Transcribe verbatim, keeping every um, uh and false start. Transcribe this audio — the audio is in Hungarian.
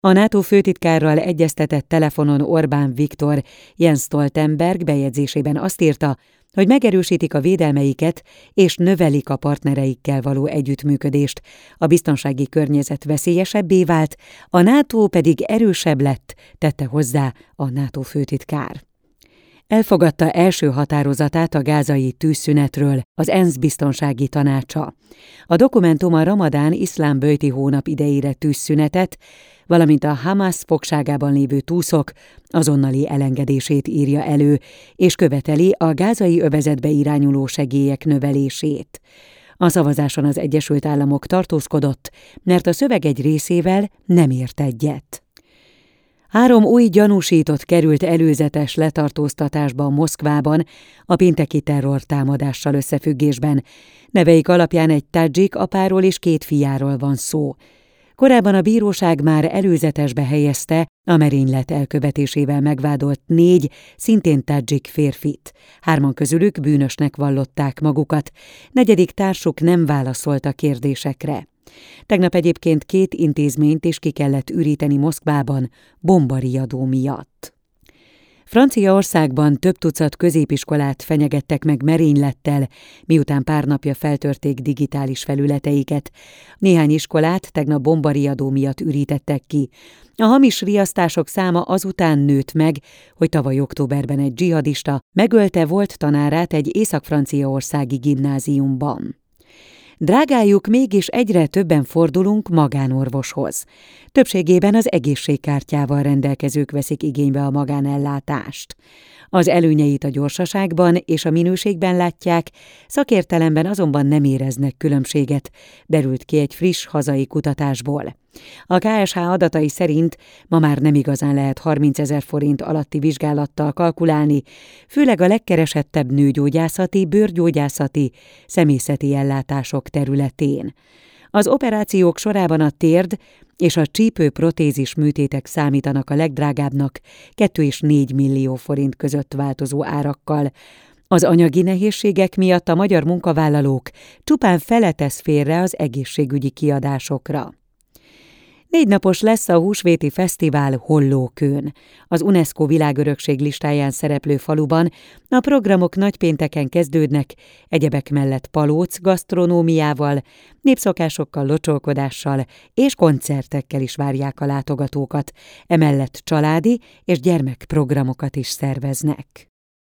A NATO főtitkárral egyeztetett telefonon Orbán Viktor Jens Stoltenberg bejegyzésében azt írta, hogy megerősítik a védelmeiket és növelik a partnereikkel való együttműködést. A biztonsági környezet veszélyesebbé vált, a NATO pedig erősebb lett, tette hozzá a NATO főtitkár. Elfogadta első határozatát a gázai tűzszünetről az ENSZ biztonsági tanácsa. A dokumentum a ramadán iszlám böjti hónap idejére tűzszünetet, valamint a Hamas fogságában lévő túszok azonnali elengedését írja elő, és követeli a gázai övezetbe irányuló segélyek növelését. A szavazáson az Egyesült Államok tartózkodott, mert a szöveg egy részével nem ért egyet. Három új gyanúsított került előzetes letartóztatásba Moszkvában a pénteki terrortámadással összefüggésben. Neveik alapján egy tadzsik apáról és két fiáról van szó. Korábban a bíróság már előzetesbe helyezte a merénylet elkövetésével megvádolt négy, szintén tadzsik férfit. Hárman közülük bűnösnek vallották magukat, negyedik társuk nem válaszolt a kérdésekre. Tegnap egyébként két intézményt is ki kellett üríteni Moszkvában bombariadó miatt. Franciaországban több tucat középiskolát fenyegettek meg merénylettel, miután pár napja feltörték digitális felületeiket. Néhány iskolát tegnap bombariadó miatt ürítettek ki. A hamis riasztások száma azután nőtt meg, hogy tavaly októberben egy dzsihadista megölte volt tanárát egy észak-franciaországi gimnáziumban. Drágájuk, mégis egyre többen fordulunk magánorvoshoz. Többségében az egészségkártyával rendelkezők veszik igénybe a magánellátást. Az előnyeit a gyorsaságban és a minőségben látják, szakértelemben azonban nem éreznek különbséget, derült ki egy friss hazai kutatásból. A ká es há adatai szerint ma már nem igazán lehet harmincezer forint alatti vizsgálattal kalkulálni, főleg a legkeresettebb nőgyógyászati, bőrgyógyászati, személyzeti ellátások területén. Az operációk sorában a térd és a csípőprotézis műtétek számítanak a legdrágábbnak, kettő és négy millió forint között változó árakkal. Az anyagi nehézségek miatt a magyar munkavállalók csupán fele tesz félre az egészségügyi kiadásokra. Négy napos lesz a húsvéti fesztivál Hollókőn. Az UNESCO világörökség listáján szereplő faluban a programok nagypénteken kezdődnek, egyebek mellett palóc gasztronómiával, népszokásokkal, locsolkodással és koncertekkel is várják a látogatókat, emellett családi és gyermekprogramokat is szerveznek.